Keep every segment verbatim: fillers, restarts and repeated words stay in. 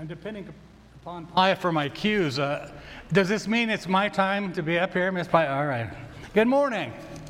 I'm depending upon Paya for my cues. Uh, does this mean it's my time to be up here, Miss Paya? All right. Good morning.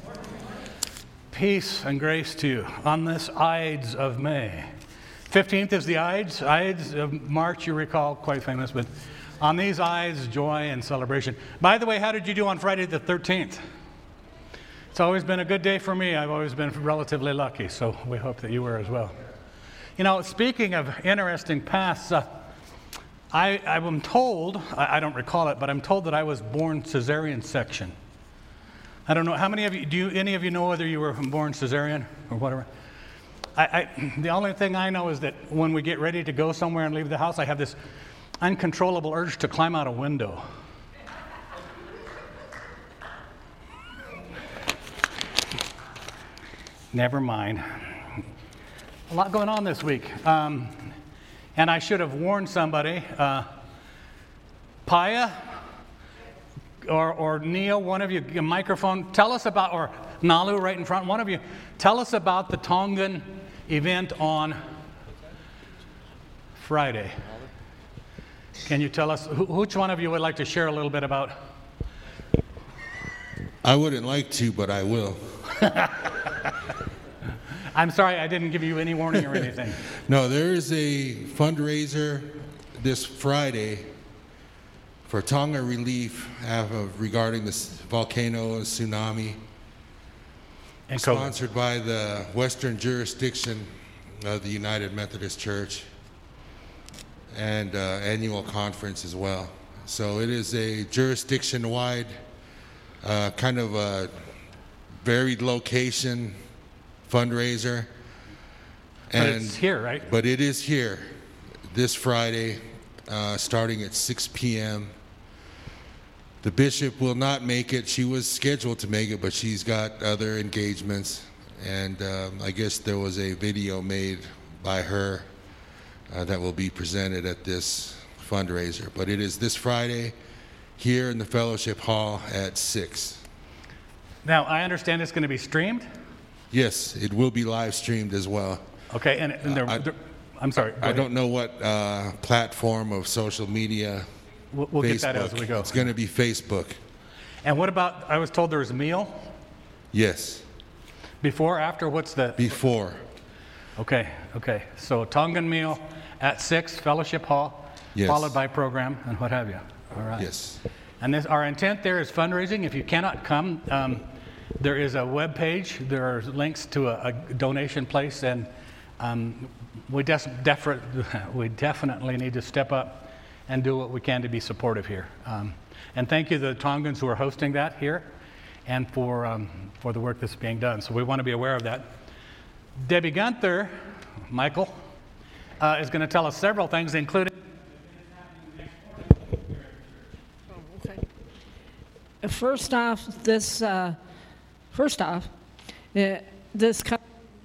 Peace and grace to you on this Ides of May. fifteenth is the Ides. Ides of March, you recall, quite famous, but on these Ides, joy and celebration. By the way, how did you do on Friday the thirteenth? It's always been a good day for me. I've always been relatively lucky, so we hope that you were as well. You know, speaking of interesting paths, uh, I, I'm told, I, I don't recall it, but I'm told that I was born cesarean section. I don't know, how many of you, do you, any of you know whether you were born cesarean or whatever? I, I, the only thing I know is that when we get ready to go somewhere and leave the house, I have this uncontrollable urge to climb out a window. Never mind. A lot going on this week. Um, and I should have warned somebody. Uh, Paya or, or Neil, one of you, a microphone, tell us about, or Nalu right in front, one of you, tell us about the Tongan event on Friday. Can you tell us, wh- which one of you would like to share a little bit about? I wouldn't like to, but I will. I'm sorry, I didn't give you any warning or anything. No, there is a fundraiser this Friday for Tonga relief uh, regarding this volcano and tsunami, And COVID. sponsored by the Western Jurisdiction of the United Methodist Church, and uh, annual conference as well. So it is a jurisdiction-wide uh, kind of a varied location fundraiser. But And, it's here, right? But it is here this Friday, uh, starting at six p.m. The bishop will not make it. She was scheduled to make it, but she's got other engagements. And um, I guess there was a video made by her uh, that will be presented at this fundraiser. But it is this Friday here in the Fellowship Hall at six. Now, I understand it's going to be streamed? Yes, it will be live streamed as well. Okay, and, and there, I- there, I'm sorry. go I ahead. don't know what uh, platform of social media. We'll, we'll get that Facebook. as we go. It's going to be Facebook. And what about, I was told there was a meal Yes, before, after, what's the? before. Okay, okay. So Tongan meal at six, Fellowship Hall, Yes. followed by program and what have you. All right. Yes. And this, our intent there is fundraising. If you cannot come, um, there is a web page. There are links to a, a donation place, and um, we, des- defer- we definitely need to step up and do what we can to be supportive here. Um, and thank you to the Tongans who are hosting that here, and for um, for the work that's being done. So we want to be aware of that. Debbie Gunther, Michael, uh, is going to tell us several things, including. Okay. First off, this, uh, first off, uh, this co-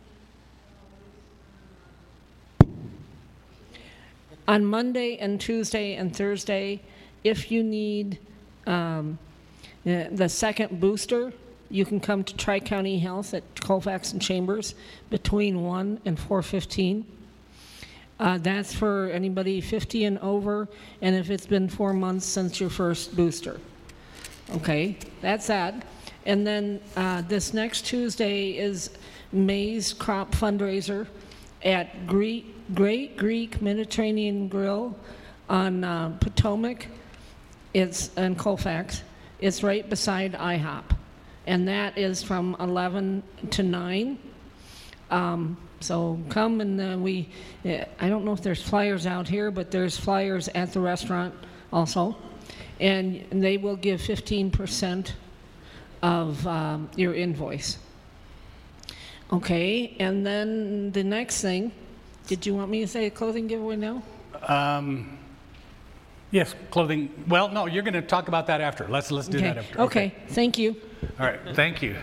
on Monday and Tuesday and Thursday, if you need um, uh, the second booster, you can come to Tri-County Health at Colfax and Chambers between one and four fifteen. Uh, that's for anybody fifty and over, and if it's been four months since your first booster. Okay, that's that. And then uh, this next Tuesday is Maize Crop Fundraiser at Greek, Great Greek Mediterranean Grill on uh, Potomac. It's in Colfax. It's right beside I hop. And that is from eleven to nine. Um, so come and uh, we, uh, I don't know if there's flyers out here, but there's flyers at the restaurant also. And they will give fifteen percent of um, your invoice. Okay, and then the next thing, did you want me to say a clothing giveaway now? Um, yes, clothing. Well, no, you're going to talk about that after. Let's let's do Okay. that after. Okay, thank you. All right. Thank you.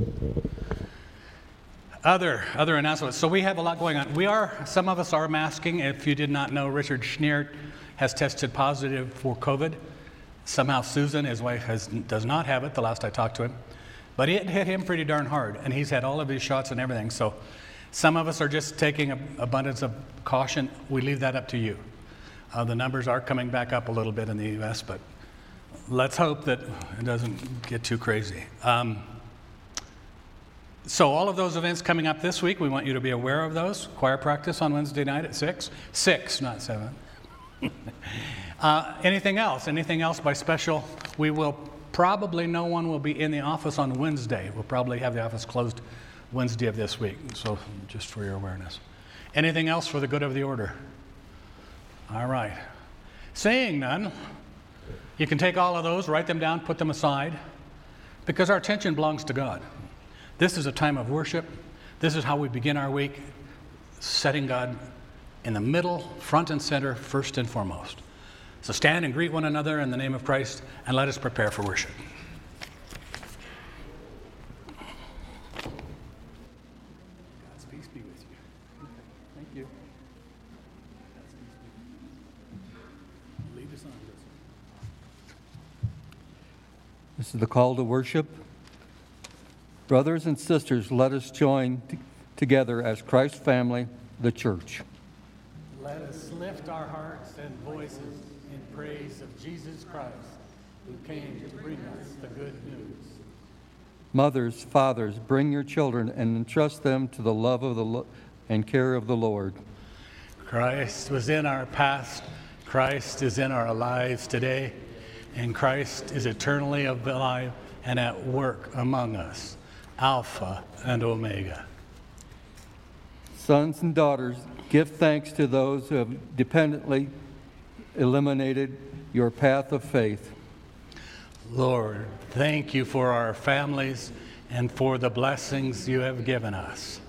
Other other announcements. So we have a lot going on. We are some of us are masking. If you did not know, Richard Schneer has tested positive for COVID. Somehow Susan, his wife, has does not have it. The last I talked to him, but it hit him pretty darn hard, and he's had all of his shots and everything. So some of us are just taking an abundance of caution. We leave that up to you. Uh, the numbers are coming back up a little bit in the U S, but let's hope that it doesn't get too crazy. Um, so all of those events coming up this week, we want you to be aware of those. Choir practice on Wednesday night at six. six, not seven. uh, anything else? Anything else by special? We will probably, no one will be in the office on Wednesday. We'll probably have the office closed Wednesday of this week, so just for your awareness. Anything else for the good of the order? All right. Saying none, you can take all of those, write them down, put them aside, because our attention belongs to God. This is a time of worship. This is how we begin our week, setting God in the middle, front and center, first and foremost. So stand and greet one another in the name of Christ, and let us prepare for worship. God's peace be with you. Thank you. Lead us on, Chris. This is the call to worship. Brothers and sisters, let us join t- together as Christ's family, the church. Let us lift our hearts and voices in praise of Jesus Christ, who came to bring us the good news. Mothers, fathers, bring your children and entrust them to the love of the lo- and care of the Lord. Christ was in our past, Christ is in our lives today, and Christ is eternally alive and at work among us, Alpha and Omega. Sons and daughters, give thanks to those who have dependently illuminated your path of faith. Lord, thank you for our families and for the blessings you have given us.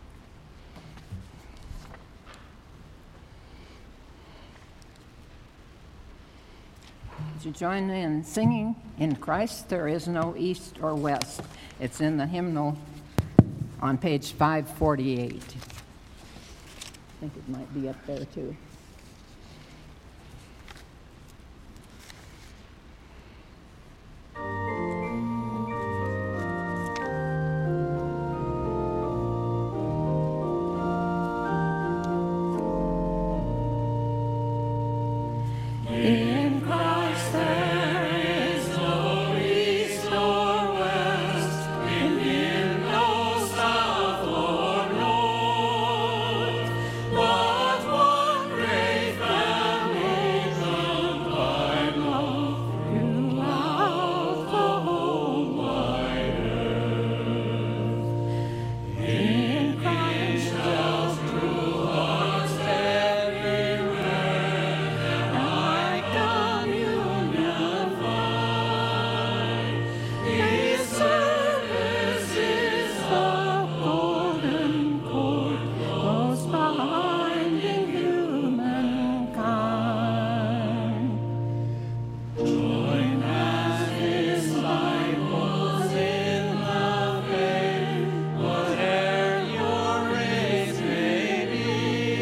Would you join me in singing, "In Christ There Is No East or West"? It's in the hymnal on page five forty-eight. I think it might be up there too. In Christ there is no east or west, Indian, no south or north, but one great family bound by love throughout the whole wide earth. In Christ shall true hearts everywhere like communion find. His service is the golden cord, most binding humankind. Join as disciples in the faith, whate'er your race may be,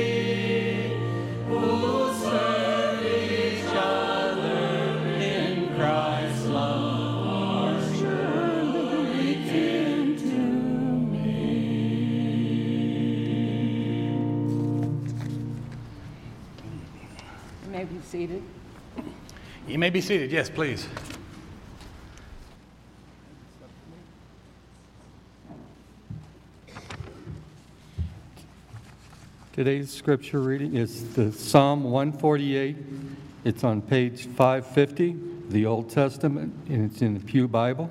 who serve each other in Christ's love are surely kin to me. You may be seated. You may be seated. Yes, please. Today's scripture reading is the Psalm one forty-eight. It's on page five fifty, the Old Testament, and it's in the Pew Bible.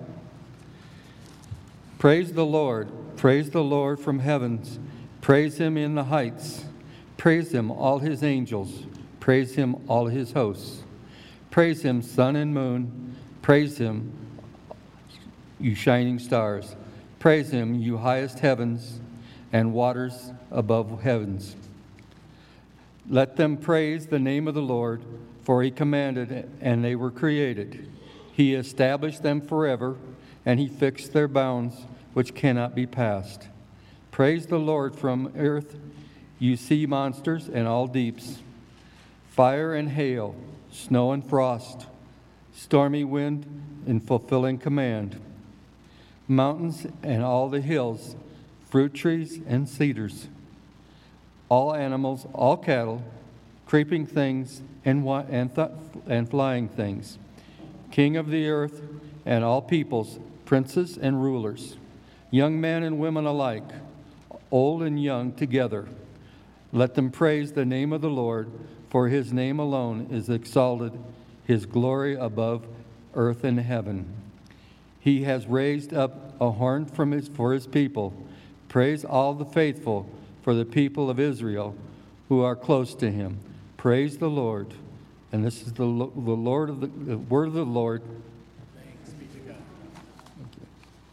Praise the Lord, praise the Lord from heavens, praise him in the heights, praise him all his angels, praise him all his hosts, praise him sun and moon, praise him you shining stars, praise him you highest heavens and waters above heavens. Let them praise the name of the Lord, for he commanded and they were created. He established them forever, and he fixed their bounds which cannot be passed. Praise the Lord from earth, you sea monsters and all deeps, fire and hail, snow and frost, stormy wind in fulfilling command, mountains and all the hills, fruit trees and cedars, all animals, all cattle, creeping things and, wi- and, th- and flying things, King of the earth and all peoples, princes and rulers, young men and women alike, old and young together. Let them praise the name of the Lord, for his name alone is exalted, his glory above earth and heaven. He has raised up a horn from his, for his people. Praise all the faithful, for the people of Israel who are close to him. Praise the Lord. And this is the, the Lord of the, the word of the Lord. Thanks be to God. Thank you.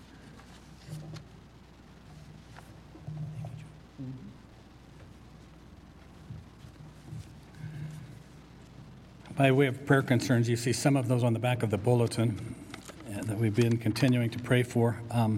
By way of prayer concerns, you see some of those on the back of the bulletin uh, that we've been continuing to pray for. Um,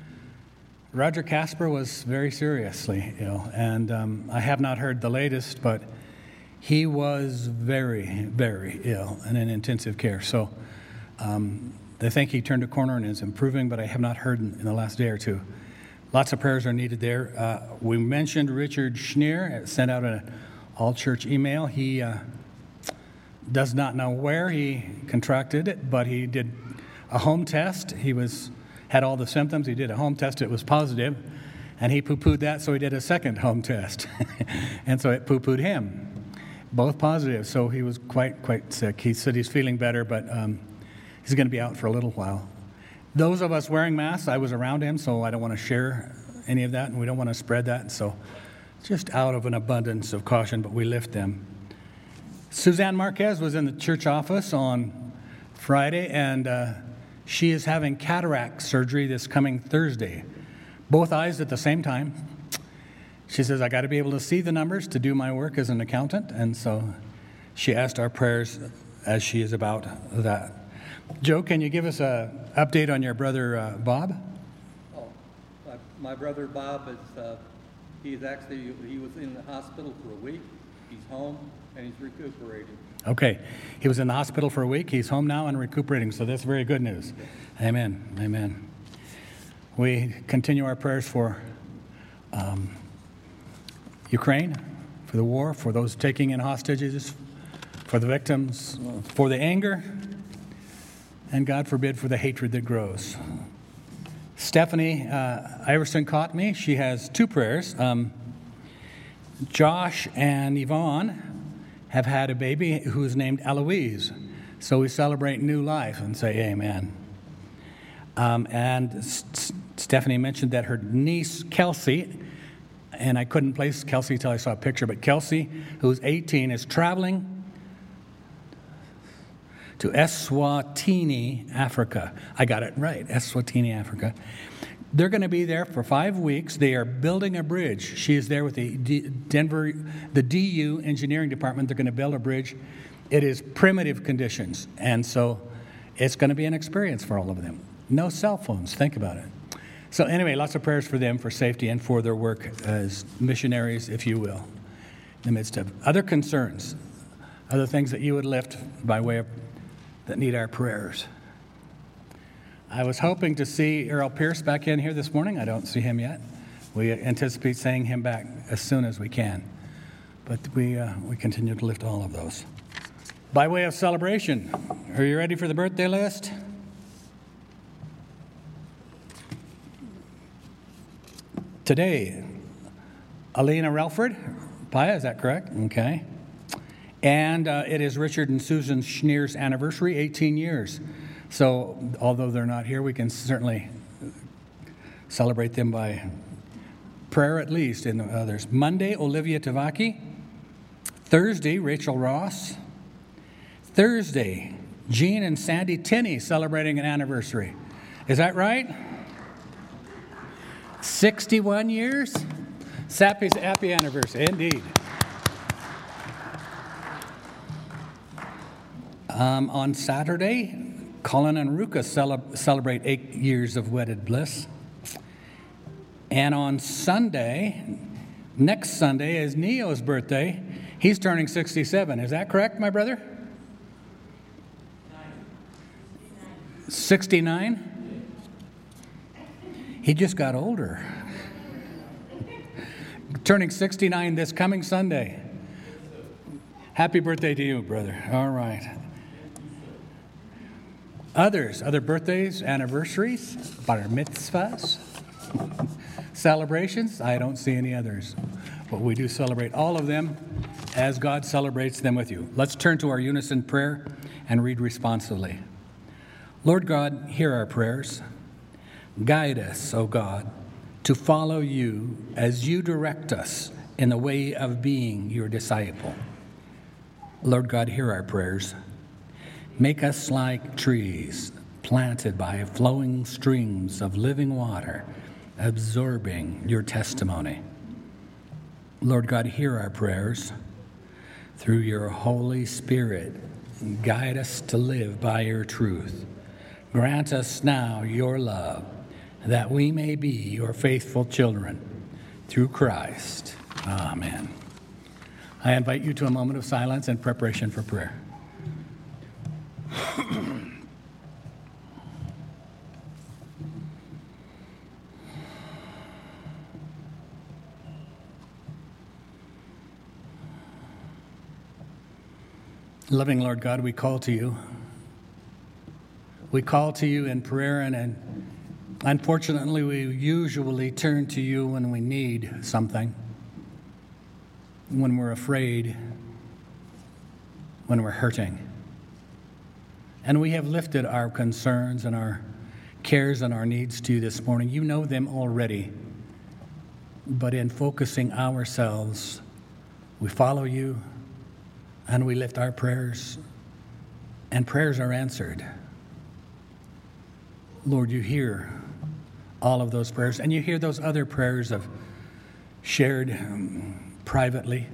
Roger Casper was very seriously ill, and um, I have not heard the latest, but he was very, very ill and in intensive care. So um, they think he turned a corner and is improving, but I have not heard in, in the last day or two. Lots of prayers are needed there. Uh, we mentioned Richard Schneer, sent out an all-church email. He uh, does not know where he contracted it, but he did a home test. He was had all the symptoms. He did a home test. It was positive, and he poo-pooed that, so he did a second home test. And so it poo-pooed him. Both positive, so he was quite, quite sick. He said he's feeling better, but um, he's going to be out for a little while. Those of us wearing masks, I was around him, so I don't want to share any of that, and we don't want to spread that. So just out of an abundance of caution, but we lift them. Suzanne Marquez was in the church office on Friday, and uh, she is having cataract surgery this coming Thursday. Both eyes at the same time. She says, I got to be able to see the numbers to do my work as an accountant, and so she asked our prayers as she is about that. Joe, can you give us an update on your brother uh, Bob? Oh, my, my brother Bob is, uh, he's actually, he was in the hospital for a week. He's home and he's recuperating. Okay. He was in the hospital for a week. He's home now and recuperating, so that's very good news. Amen. Amen. We continue our prayers for um, Ukraine, for the war, for those taking in hostages, for the victims, for the anger, and God forbid for the hatred that grows. Stephanie uh, Iverson caught me. She has two prayers. Um, Josh and Yvonne have had a baby who is named Eloise. So we celebrate new life and say amen. Um, and S- Stephanie mentioned that her niece, Kelsey, and I couldn't place Kelsey until I saw a picture, but Kelsey, who's eighteen, is traveling to Eswatini, Africa. I got it right, Eswatini, Africa. They're going to be there for five weeks. They are building a bridge. She is there with the D- Denver, the D U engineering department. They're going to build a bridge. It is primitive conditions, and so it's going to be an experience for all of them. No cell phones. Think about it. So anyway, lots of prayers for them, for safety, and for their work as missionaries, if you will, in the midst of other concerns, other things that you would lift by way of that need our prayers. I was hoping to see Earl Pierce back in here this morning. I don't see him yet. We anticipate seeing him back as soon as we can. But we uh, we continue to lift all of those. By way of celebration, are you ready for the birthday list? Today, Alina Relford, Paya, is that correct? Okay. And uh, it is Richard and Susan Schneer's anniversary, eighteen years. So although they're not here, we can certainly celebrate them by prayer at least. And uh, there's Monday, Olivia Tavaki. Thursday, Rachel Ross. Thursday, Jean and Sandy Tinney celebrating an anniversary. Is that right? sixty-one years? Happy, happy anniversary, indeed. Um, on Saturday, Colin and Ruka cele- celebrate eight years of wedded bliss. And on Sunday, next Sunday, is Neo's birthday. He's turning sixty-seven. Is that correct, my brother? sixty-nine? He just got older. Turning sixty-nine this coming Sunday. Happy birthday to you, brother. All right. Others, other birthdays, anniversaries, bar mitzvahs, celebrations. I don't see any others, but we do celebrate all of them as God celebrates them with you. Let's turn to our unison prayer and read responsively. Lord God, hear our prayers. Guide us, O God, to follow you as you direct us in the way of being your disciple. Lord God, hear our prayers. Make us like trees planted by flowing streams of living water, absorbing your testimony. Lord God, hear our prayers. Through your Holy Spirit, guide us to live by your truth. Grant us now your love, that we may be your faithful children. Through Christ. Amen. I invite you to a moment of silence and preparation for prayer. Loving Lord God, we call to you. We call to you in prayer, and, and unfortunately, we usually turn to you when we need something, when we're afraid, when we're hurting. And we have lifted our concerns and our cares and our needs to you this morning. You know them already. But in focusing ourselves, we follow you and we lift our prayers, and prayers are answered. Lord, you hear all of those prayers, and you hear those other prayers of shared um, privately,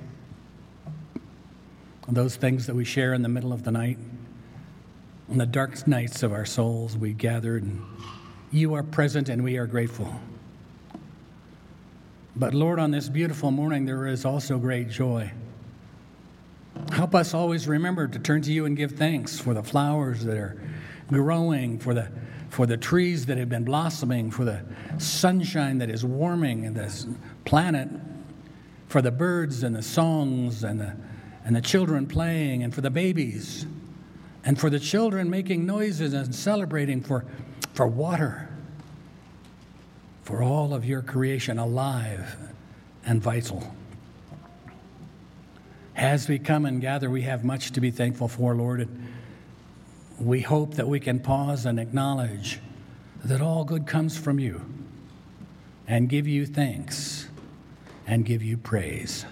those things that we share in the middle of the night. On the dark nights of our souls, we gathered, and you are present, and we are grateful. But Lord, on this beautiful morning, there is also great joy. Help us always remember to turn to you and give thanks for the flowers that are growing, for the for the trees that have been blossoming, for the sunshine that is warming in this planet, for the birds and the songs and the and the children playing, and for the babies, and for the children making noises and celebrating, for for water, for all of your creation alive and vital. As we come and gather, we have much to be thankful for, Lord. And we hope that we can pause and acknowledge that all good comes from you, and give you thanks and give you praise.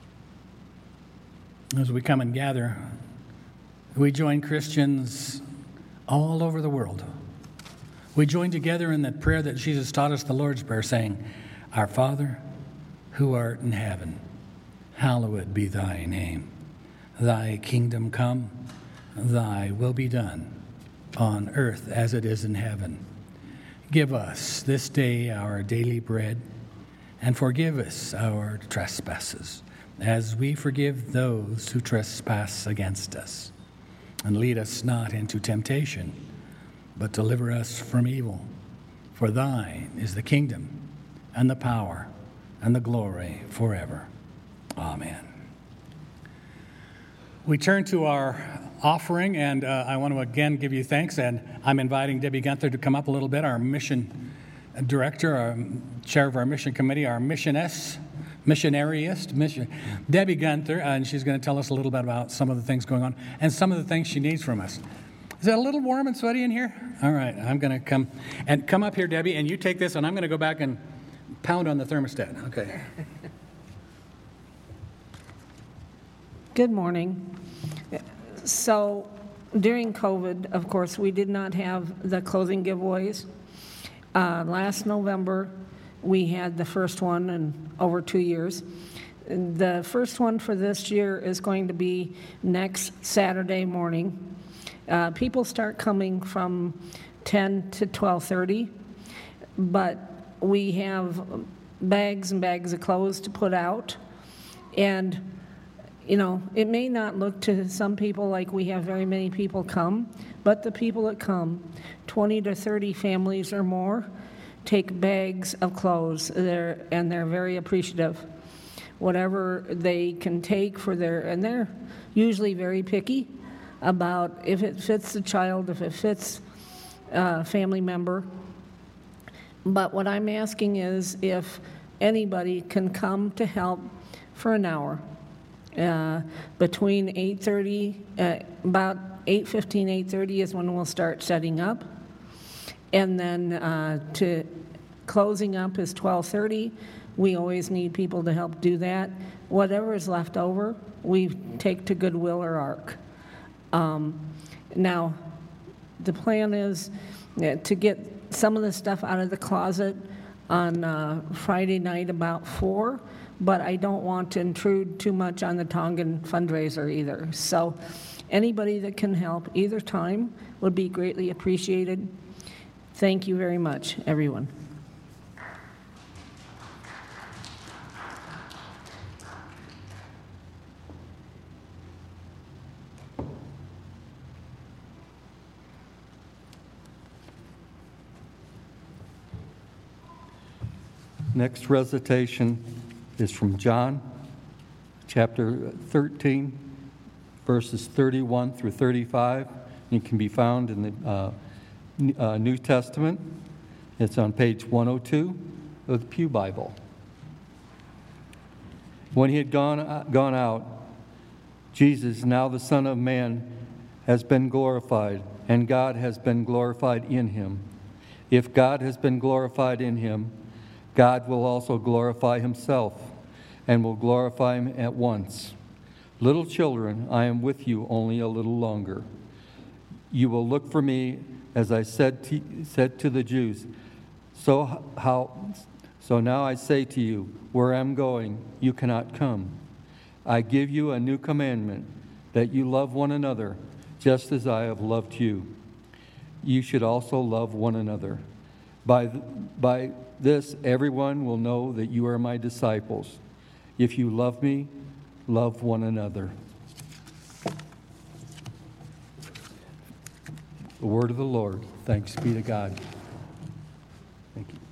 As we come and gather, we join Christians all over the world. We join together in that prayer that Jesus taught us, the Lord's Prayer, saying, Our Father, who art in heaven, hallowed be thy name. Thy kingdom come, thy will be done, on earth as it is in heaven. Give us this day our daily bread, and forgive us our trespasses, as we forgive those who trespass against us. And lead us not into temptation, but deliver us from evil. For thine is the kingdom, and the power, and the glory forever. Amen. We turn to our offering, and uh, I want to again give you thanks, and I'm inviting Debbie Gunther to come up a little bit, our mission director, our chair of our mission committee, our missioness, missionariist, mission, Debbie Gunther, and she's going to tell us a little bit about some of the things going on and some of the things she needs from us. Is it a little warm and sweaty in here? All right, I'm going to come, and come up here, Debbie, and you take this, and I'm going to go back and pound on the thermostat. Okay. Good morning. So during COVID, of course, we did not have the clothing giveaways. Uh, last November, we had the first one in over two years. The first one for this year is going to be next Saturday morning. Uh, people start coming from ten to twelve thirty, but we have bags and bags of clothes to put out. And you know, it may not look to some people like we have very many people come, but the people that come, twenty to thirty families or more, take bags of clothes, they're, and they're very appreciative. whatever they can take for their, and they're usually very picky about if it fits the child, if it fits a family member. But what I'm asking is if anybody can come to help for an hour. Uh, between eight thirty, uh, about eight fifteen, eight thirty is when we'll start setting up. And then uh, to closing up is twelve thirty. We always need people to help do that. Whatever is left over, we take to Goodwill or ARC. Um, now, the plan is uh, to get some of the stuff out of the closet on uh, Friday night about four, but I don't want to intrude too much on the Tongan fundraiser either. So anybody that can help either time would be greatly appreciated. Thank you very much, everyone. Next recitation is from John, chapter thirteen, verses thirty-one through thirty-five. It can be found in the uh, uh, New Testament. It's on page one oh two of the Pew Bible. When he had gone, uh, gone out, Jesus, now the Son of Man, has been glorified, and God has been glorified in him. If God has been glorified in him, God will also glorify himself, and will glorify him at once. Little children, I am with you only a little longer. You will look for me, as I said to, said to the Jews. So, how, so now I say to you, where I am going, you cannot come. I give you a new commandment, that you love one another, just as I have loved you. You should also love one another. By, by this, everyone will know that you are my disciples. If you love me, love one another. The word of the Lord. Thanks be to God. Thank you.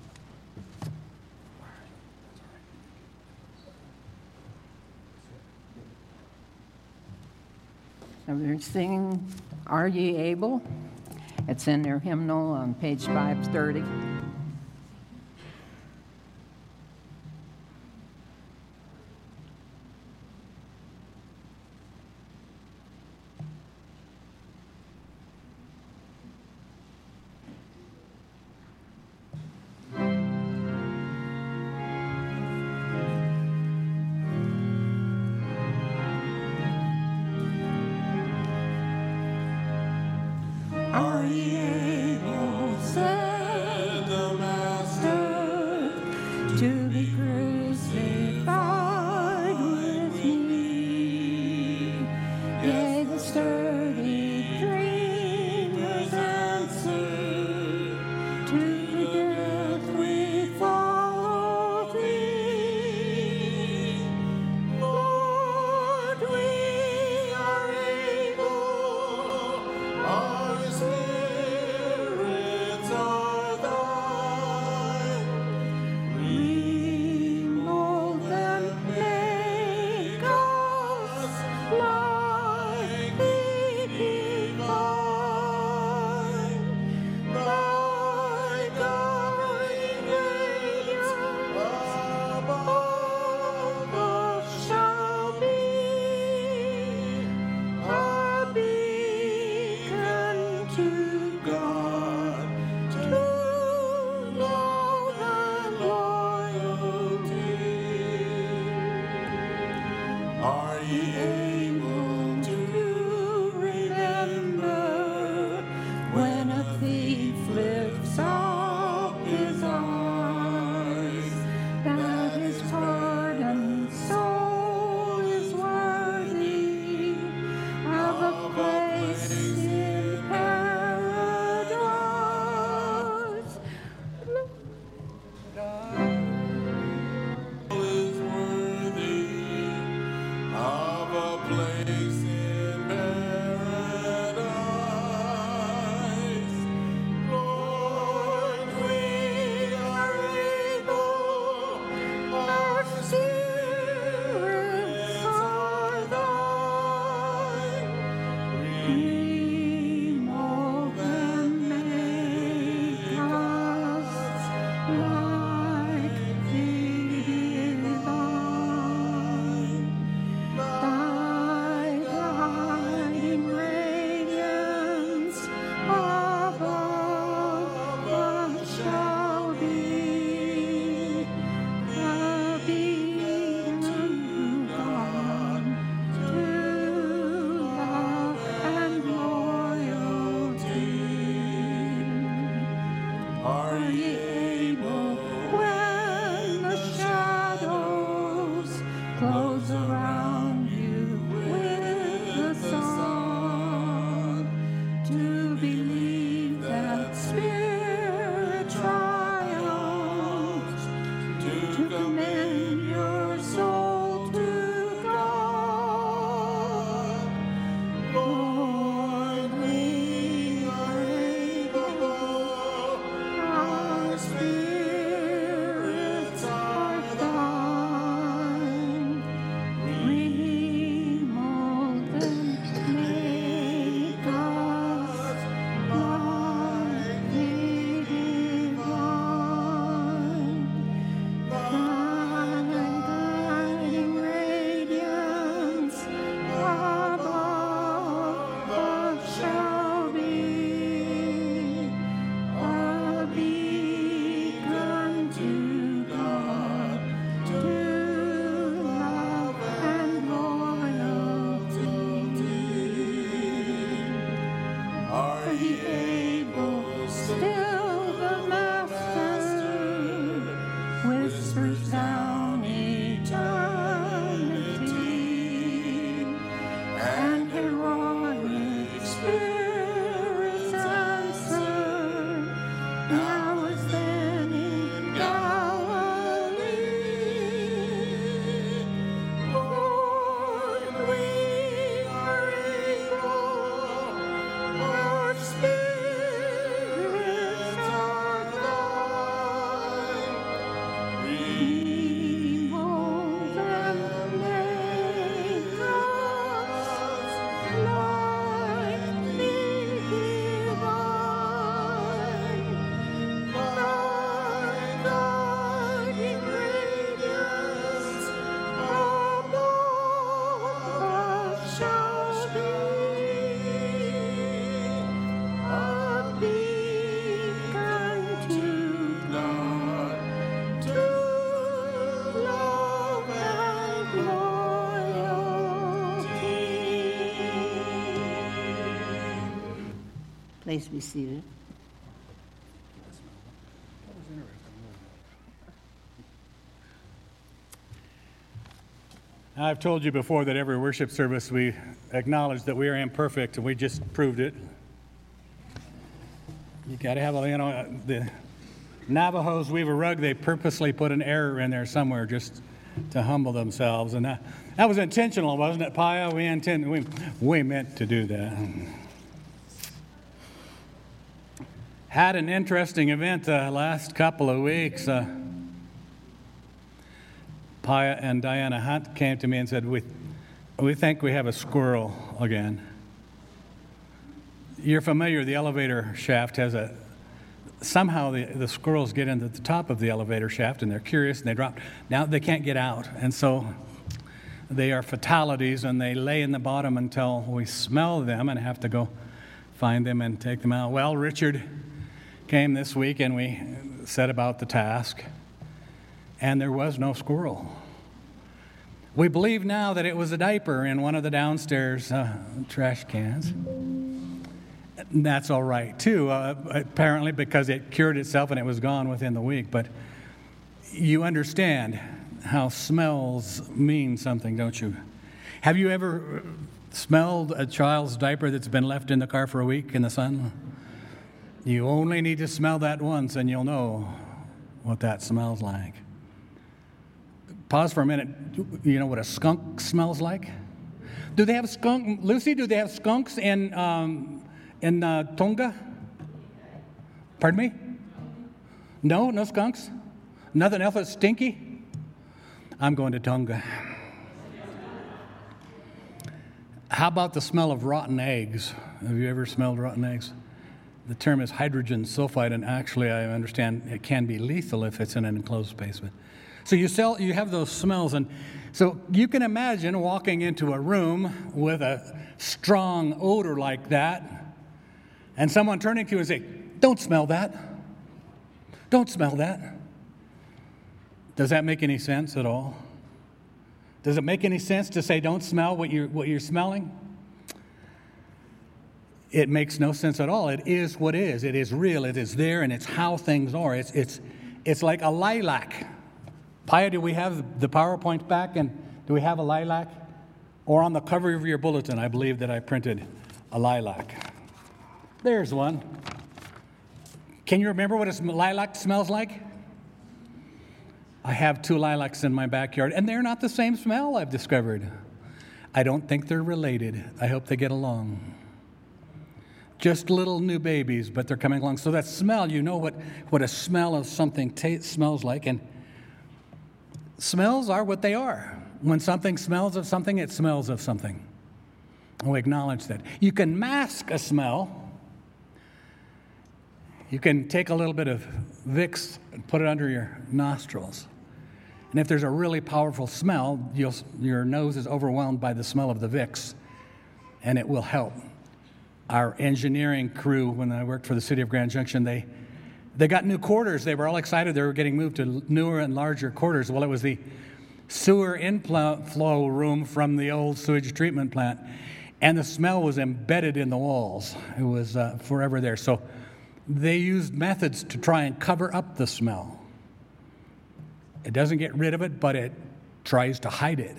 So they're singing, Are Ye Able? It's in their hymnal on page five thirty. Are ye able, said the Are ye able when the shadows close around you with the sun to believe that Spirit triumphs, to commend your soul to God? Lord, we are able, our spirits are thine. Remold and make us like thee divine. Thy guiding radiance above us shall be a beacon to God, to love and loyalty. Are ye able, still the Master whispers down eternity, and heroic spirits answer, now as then in Galilee. Lord, we are able, our spirits are thine. Remold and make us like thee divine. Thy guiding radiance above us shall be a beacon to God, to love and loyalty. Please be seated. I've told you before that every worship service we acknowledge that we are imperfect, and we just proved it. You got to have a, you know, the Navajos weave a rug, they purposely put an error in there somewhere just to humble themselves. And that, that was intentional, wasn't it, Paya? We, intend, we, we meant to do that. Had an interesting event the uh, last couple of weeks. Uh, Paya and Diana Hunt came to me and said, we, we think we have a squirrel again. You're familiar, the elevator shaft has a, somehow the, the squirrels get into the top of the elevator shaft and they're curious and they drop. Now they can't get out. And so they are fatalities and they lay in the bottom until we smell them and have to go find them and take them out. Well, Richard came this week and we set about the task, and there was no squirrel. We believe now that it was a diaper in one of the downstairs uh, trash cans. And that's all right, too, uh, apparently because it cured itself and it was gone within the week. But you understand how smells mean something, don't you? Have you ever smelled a child's diaper that's been left in the car for a week in the sun? You only need to smell that once and you'll know what that smells like. Pause for a minute. You know what a skunk smells like? Do they have skunk, Lucy, do they have skunks in, um, in uh, Tonga? Pardon me? No, no skunks? Nothing else that's stinky? I'm going to Tonga. How about the smell of rotten eggs? Have you ever smelled rotten eggs? The term is hydrogen sulfide, and actually I understand it can be lethal if it's in an enclosed space. But so you sell, you have those smells, and so you can imagine walking into a room with a strong odor like that, and someone turning to you and saying, "Don't smell that. Don't smell that." Does that make any sense at all? Does it make any sense to say, "Don't smell what you're what you're smelling"? it makes no sense at all. It is what is. It is real. It is there, and it's how things are. It's it's it's like a lilac. Pia, do we have the PowerPoint back? And do we have a lilac? Or on the cover of your bulletin, I believe that I printed a lilac. There's one. Can you remember what a lilac smells like? I have two lilacs in my backyard, and they're not the same smell, I've discovered. I don't think they're related. I hope they get along. Just little new babies, but they're coming along. So that smell, you know what, what a smell of something t- smells like. And smells are what they are. When something smells of something, it smells of something. And we acknowledge that. You can mask a smell. You can take a little bit of Vicks and put it under your nostrils. And if there's a really powerful smell, you'll, your nose is overwhelmed by the smell of the Vicks, and it will help. Our engineering crew, when I worked for the city of Grand Junction, they they got new quarters. They were all excited. They were getting moved to newer and larger quarters. Well, it was the sewer inflow room from the old sewage treatment plant, and the smell was embedded in the walls. It was uh, forever there. So they used methods to try and cover up the smell. It doesn't get rid of it, but it tries to hide it.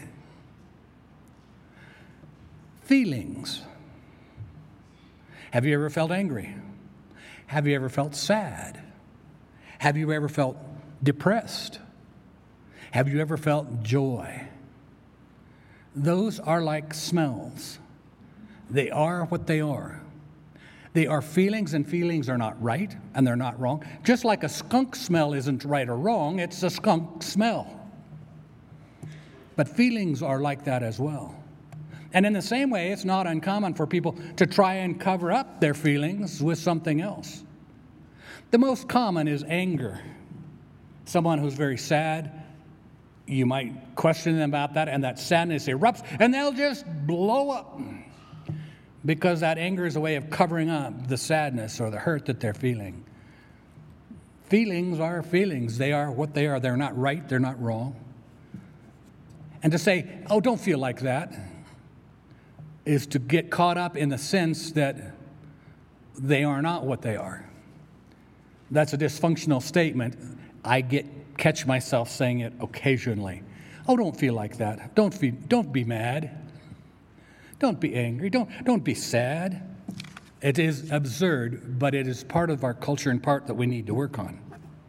Feelings. Have you ever felt angry? Have you ever felt sad? Have you ever felt depressed? Have you ever felt joy? Those are like smells. They are what they are. They are feelings, and feelings are not right, and they're not wrong. Just like a skunk smell isn't right or wrong, it's a skunk smell. But feelings are like that as well. And in the same way, it's not uncommon for people to try and cover up their feelings with something else. The most common is anger. Someone who's very sad, you might question them about that, and that sadness erupts, and they'll just blow up. Because that anger is a way of covering up the sadness or the hurt that they're feeling. Feelings are feelings. They are what they are. They're not right. They're not wrong. And to say, oh, don't feel like that, is to get caught up in the sense that they are not what they are. That's a dysfunctional statement. I get catch myself saying it occasionally. Oh, don't feel like that. Don't feel, don't be mad. Don't be angry. Don't, don't be sad. It is absurd, but it is part of our culture and part that we need to work on.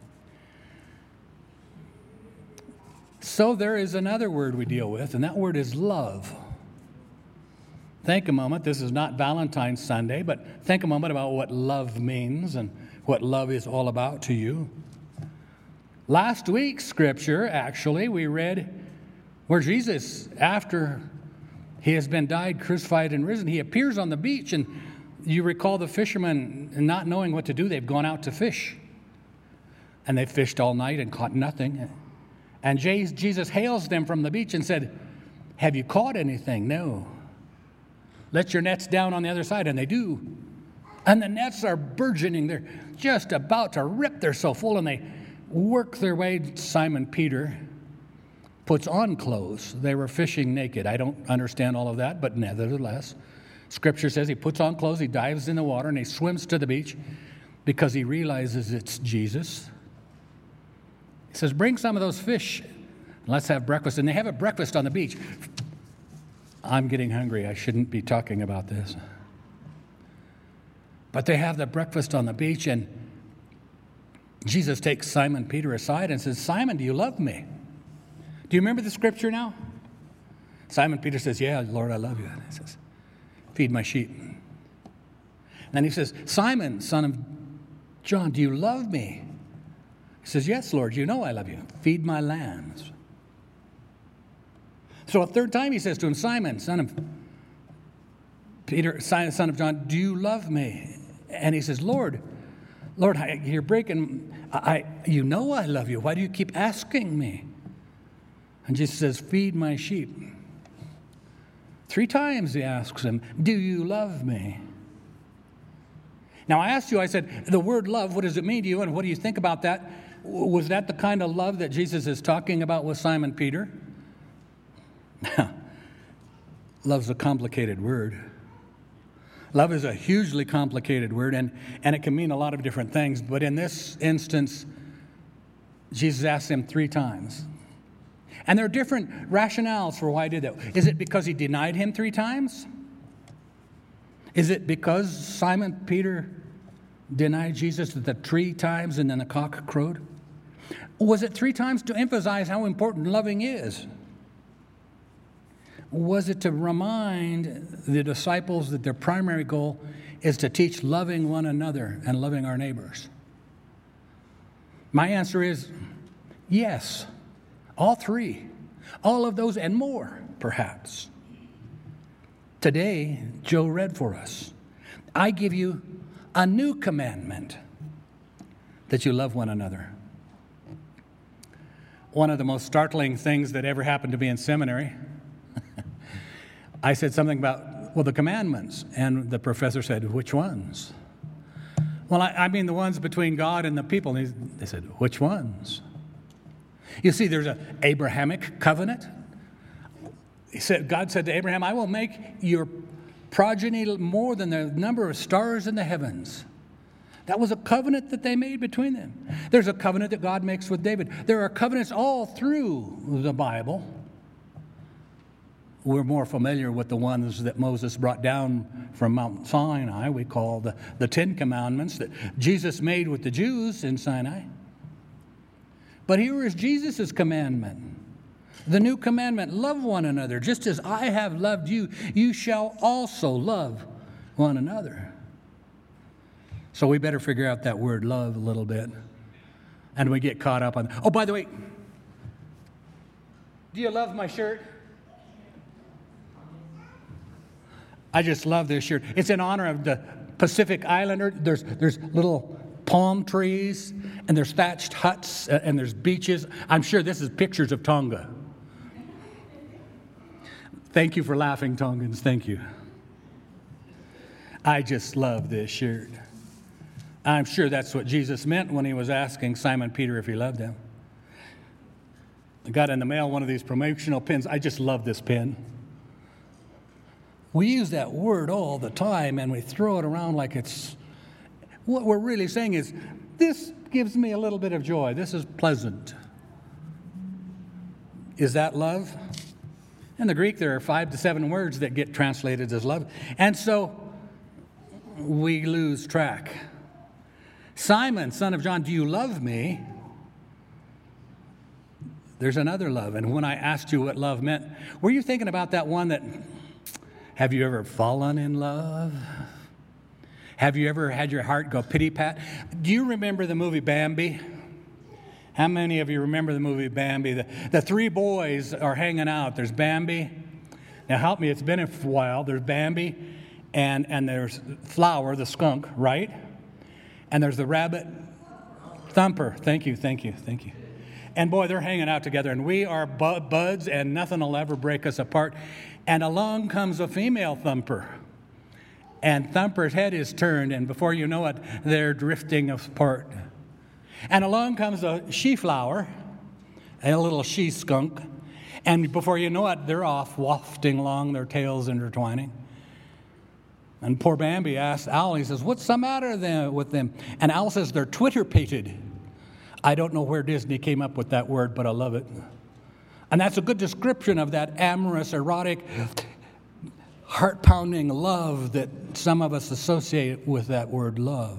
So there is another word we deal with, and that word is love. Think a moment. This is not Valentine's Sunday, but think a moment about what love means and what love is all about to you. Last week's scripture, actually, we read where Jesus, after he has been died, crucified, and risen, he appears on the beach, and you recall the fishermen not knowing what to do. They've gone out to fish, and they fished all night and caught nothing. And Jesus hails them from the beach and said, have you caught anything? No. Let your nets down on the other side, and they do. And the nets are burgeoning. They're just about to rip. They're so full, and they work their way. Simon Peter puts on clothes. They were fishing naked. I don't understand all of that, but nevertheless, Scripture says he puts on clothes, he dives in the water, and he swims to the beach because he realizes it's Jesus. He says, bring some of those fish, and let's have breakfast. And they have a breakfast on the beach. I'm getting hungry. I shouldn't be talking about this. But they have the breakfast on the beach, and Jesus takes Simon Peter aside and says, Simon, do you love me? Do you remember the scripture now? Simon Peter says, yeah, Lord, I love you. And he says, feed my sheep. And then he says, Simon, son of John, do you love me? He says, yes, Lord, you know I love you. Feed my lambs. So a third time he says to him, Simon, son of Peter, son of John, do you love me? And he says, Lord, Lord, I, you're breaking, I, you know I love you. Why do you keep asking me? And Jesus says, feed my sheep. Three times he asks him, do you love me? Now I asked you, I said, the word love, what does it mean to you, and what do you think about that? Was that the kind of love that Jesus is talking about with Simon Peter? Love's a complicated word. Love is a hugely complicated word, and, and it can mean a lot of different things. But in this instance, Jesus asked him three times. And there are different rationales for why he did that. Is it because he denied him three times? Is it because Simon Peter denied Jesus the three times and then the cock crowed? Was it three times to emphasize how important loving is? Was it to remind the disciples that their primary goal is to teach loving one another and loving our neighbors? My answer is yes, all three, all of those and more, perhaps. Today, Joe read for us, I give you a new commandment, that you love one another. One of the most startling things that ever happened to me in seminary, I said something about, well, the commandments. And the professor said, which ones? Well, I, I mean the ones between God and the people. And they, they said, which ones? You see, there's an Abrahamic covenant. He said, God said to Abraham, I will make your progeny more than the number of stars in the heavens. That was a covenant that they made between them. There's a covenant that God makes with David. There are covenants all through the Bible. We're more familiar with the ones that Moses brought down from Mount Sinai. We call the, the Ten Commandments that Jesus made with the Jews in Sinai. But here is Jesus' commandment. The new commandment, love one another. Just as I have loved you, you shall also love one another. So we better figure out that word love a little bit. And we get caught up on, oh, by the way, do you love my shirt? I just love this shirt. It's in honor of the Pacific Islander. There's, there's little palm trees, and there's thatched huts, and there's beaches. I'm sure this is pictures of Tonga. Thank you for laughing, Tongans. Thank you. I just love this shirt. I'm sure that's what Jesus meant when he was asking Simon Peter if he loved him. I got in the mail one of these promotional pins. I just love this pin. We use that word all the time, and we throw it around like it's... What we're really saying is, this gives me a little bit of joy. This is pleasant. Is that love? In the Greek, there are five to seven words that get translated as love. And so we lose track. Simon, son of John, do you love me? There's another love. And when I asked you what love meant, were you thinking about that one that, have you ever fallen in love? Have you ever had your heart go pity-pat? Do you remember the movie Bambi? How many of you remember the movie Bambi? The, the three boys are hanging out. There's Bambi. Now help me, it's been a while. There's Bambi, and, and there's Flower, the skunk, right? And there's the rabbit, Thumper. Thank you, thank you, thank you. And boy, they're hanging out together, and we are buds, and nothing will ever break us apart. And along comes a female Thumper. And Thumper's head is turned, and before you know it, they're drifting apart. And along comes a she-flower, a little she-skunk, and before you know it, they're off wafting along, their tails intertwining. And poor Bambi asks Owl, he says, what's the matter with them? And Owl says, they're Twitter-pated. I don't know where Disney came up with that word, but I love it. And that's a good description of that amorous, erotic, heart-pounding love that some of us associate with that word love.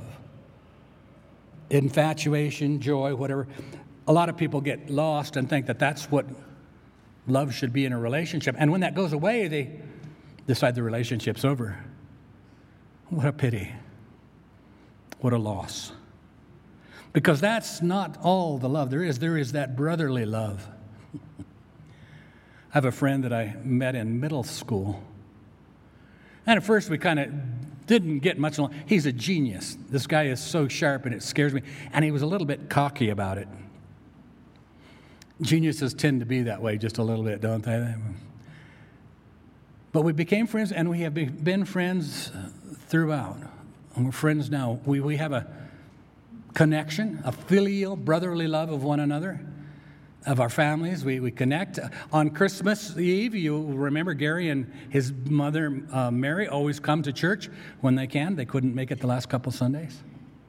Infatuation, joy, whatever. A lot of people get lost and think that that's what love should be in a relationship. And when that goes away, they decide the relationship's over. What a pity. What a loss. Because that's not all the love there is. There is that brotherly love. I have a friend that I met in middle school. And at first we kind of didn't get much along. He's a genius. This guy is so sharp and it scares me. And he was a little bit cocky about it. Geniuses tend to be that way just a little bit, don't they? But we became friends, and we have been friends throughout. And we're friends now. We, we have a connection, a filial, brotherly love of one another of our families. We, we connect. On Christmas Eve, you remember Gary and his mother, uh, Mary, always come to church when they can. They couldn't make it the last couple Sundays.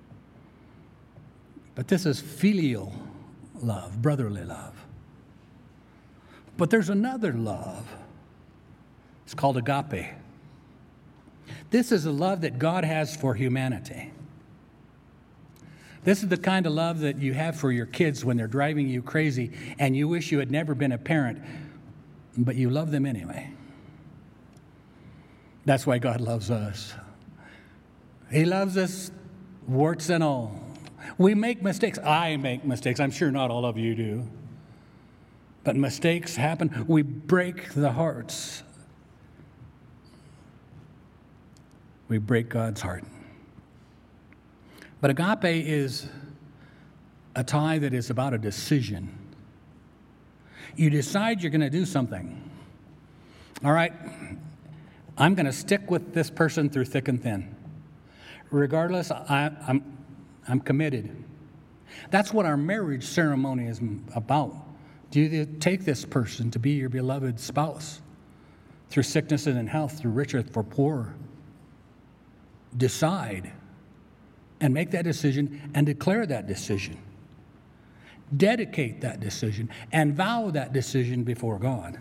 But this is filial love, brotherly love. But there's another love. It's called agape. This is a love that God has for humanity. This is the kind of love that you have for your kids when they're driving you crazy and you wish you had never been a parent, but you love them anyway. That's why God loves us. He loves us, warts and all. We make mistakes. I make mistakes. I'm sure not all of you do. But mistakes happen. We break the hearts. We break God's heart. But agape is a tie that is about a decision. You decide you're going to do something. All right, I'm going to stick with this person through thick and thin. Regardless, I, I'm, I'm committed. That's what our marriage ceremony is about. Do you take this person to be your beloved spouse through sickness and in health, through richer for poorer? Decide and make that decision and declare that decision. Dedicate that decision and vow that decision before God.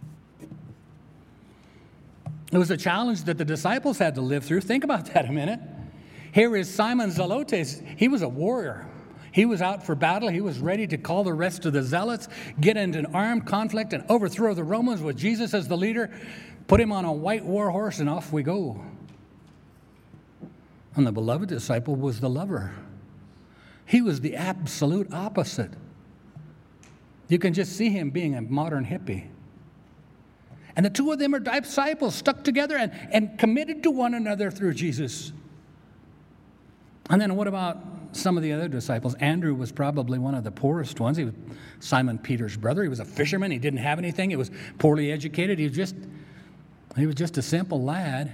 It was a challenge that the disciples had to live through. Think about that a minute. Here is Simon Zelotes. He was a warrior. He was out for battle. He was ready to call the rest of the zealots, get into an armed conflict and overthrow the Romans with Jesus as the leader, put him on a white war horse, and off we go. And the beloved disciple was the lover. He was the absolute opposite. You can just see him being a modern hippie. And the two of them are disciples stuck together and, and committed to one another through Jesus. And then what about some of the other disciples? Andrew was probably one of the poorest ones. He was Simon Peter's brother. He was a fisherman. He didn't have anything. He was poorly educated. He was just, he was just a simple lad.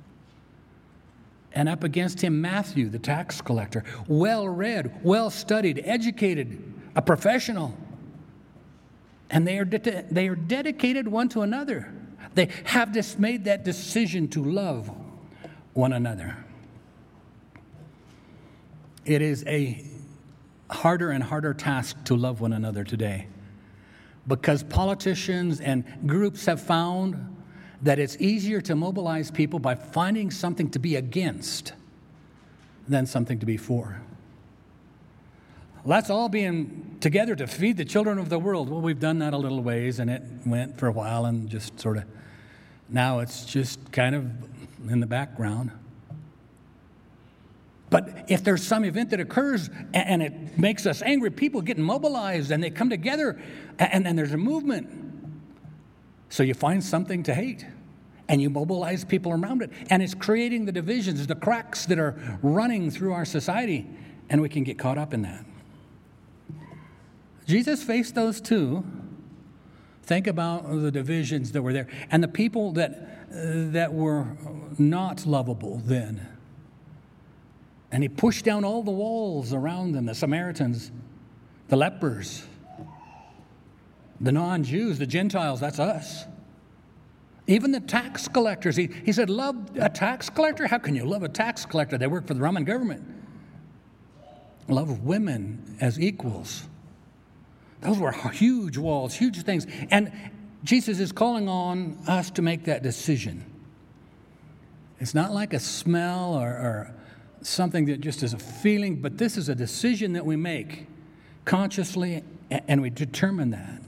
And up against him, Matthew, the tax collector, well-read, well-studied, educated, a professional. And they are, de- they are dedicated one to another. They have just made that decision to love one another. It is a harder and harder task to love one another today because politicians and groups have found that it's easier to mobilize people by finding something to be against than something to be for. Let's all be in together to feed the children of the world. Well, we've done that a little ways, and it went for a while and just sort of, now it's just kind of in the background. But if there's some event that occurs and it makes us angry, people get mobilized and they come together and then there's a movement. So you find something to hate and you mobilize people around it. And it's creating the divisions, the cracks that are running through our society, and we can get caught up in that. Jesus faced those too. Think about the divisions that were there and the people that, uh, that were not lovable then. And he pushed down all the walls around them, the Samaritans, the lepers, the non-Jews, the Gentiles, that's us. Even the tax collectors. He, he said, love a tax collector? How can you love a tax collector? They work for the Roman government. Love women as equals. Those were huge walls, huge things. And Jesus is calling on us to make that decision. It's not like a smell or, or something that just is a feeling, but this is a decision that we make consciously, and we determine that.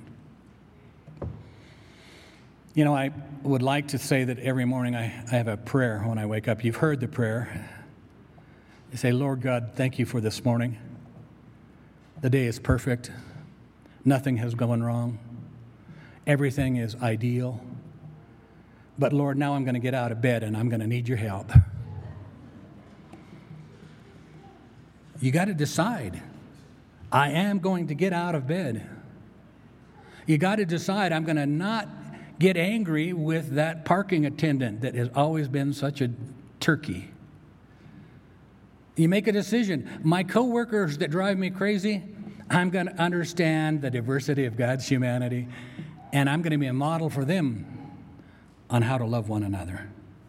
You know, I would like to say that every morning I, I have a prayer when I wake up. You've heard the prayer. You say, Lord God, thank you for this morning. The day is perfect. Nothing has gone wrong. Everything is ideal. But Lord, now I'm going to get out of bed and I'm going to need your help. You got to decide. I am going to get out of bed. You got to decide I'm going to not get angry with that parking attendant that has always been such a turkey. You make a decision. My coworkers that drive me crazy, I'm going to understand the diversity of God's humanity, and I'm going to be a model for them on how to love one another.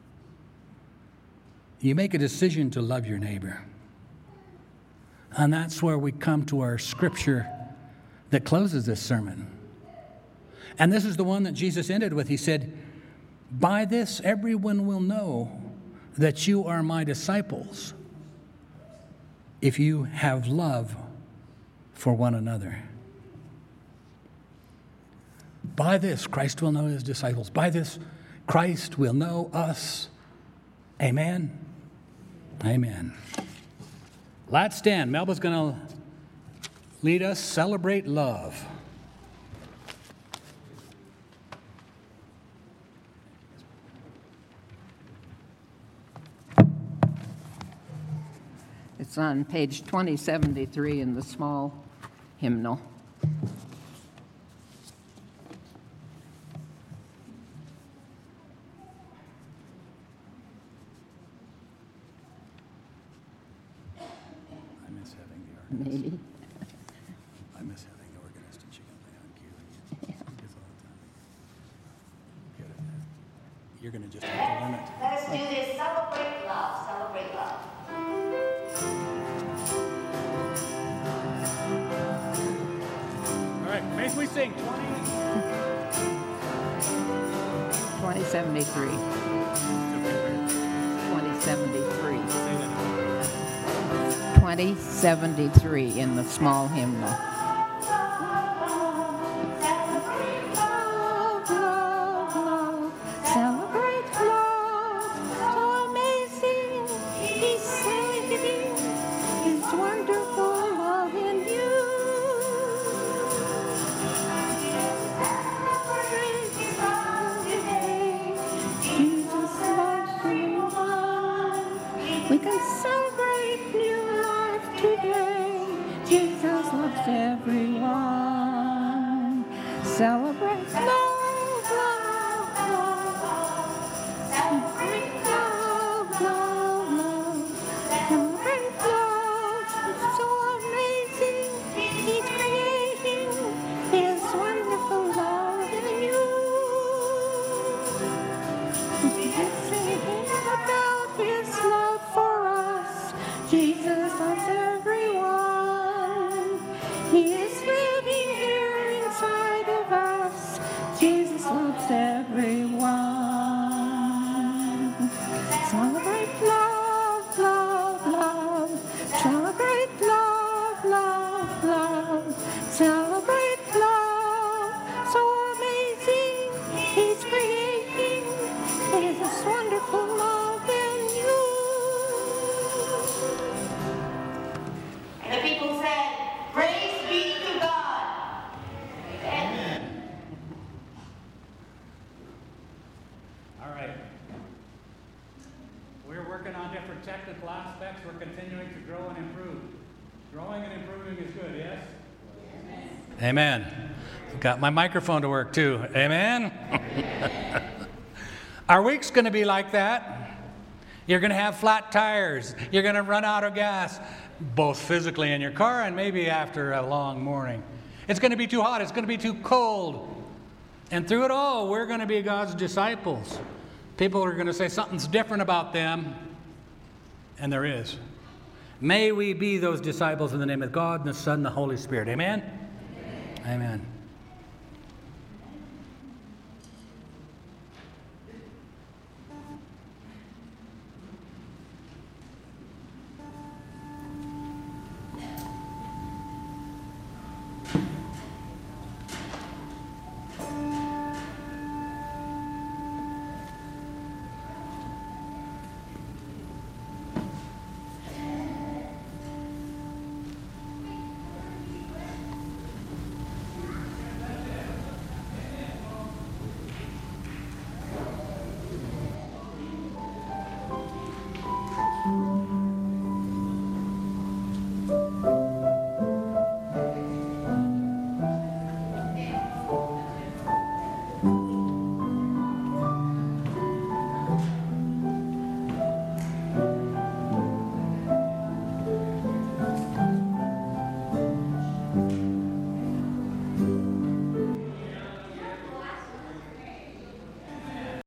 You make a decision to love your neighbor. And that's where we come to our scripture that closes this sermon. And this is the one that Jesus ended with. He said, "By this everyone will know that you are my disciples, if you have love for one another." By this, Christ will know his disciples. By this, Christ will know us. Amen. Amen. Let's stand. Melba's going to lead us. Celebrate love. It's on page twenty seventy-three in the small hymnal. I miss having the organist. Maybe. I miss having the organist and she can play on cue. Yeah. All the time. Get it. You're going to just have to learn it. Let us do this. Celebrate love. Celebrate love. All right, may we sing twenty? twenty seventy-three. twenty seventy-three. Say that. twenty seventy-three in the small hymnal. Love, love, love, celebrate love, so amazing, he's saving, his wonderful love in you. Celebrate love today, Jesus loves everyone. We can celebrate new life today, Jesus loves everyone. Celebrate love, love, love. Celebrate love, love, love. Celebrate love. It's so amazing. He's creating his wonderful love in you. Let's sing about his love for us. Jesus loves everyone. He is living here inside of us. Jesus loves everyone. Celebrate love, love, love. Celebrate love, love, love. Celebrate love. So amazing. He's creating. It is this wonderful love in you. And the people said, "Praise be to God." Amen. All right. We're working on different technical aspects. We're continuing to grow and improve. Growing and improving is good, yes? Amen. Amen. Got my microphone to work too. Amen? Our week's going to be like that. You're going to have flat tires. You're going to run out of gas, both physically in your car and maybe after a long morning. It's going to be too hot. It's going to be too cold. And through it all, we're going to be God's disciples. People are going to say something's different about them, and there is. May we be those disciples in the name of God and the Son and the Holy Spirit. Amen? Amen. Amen.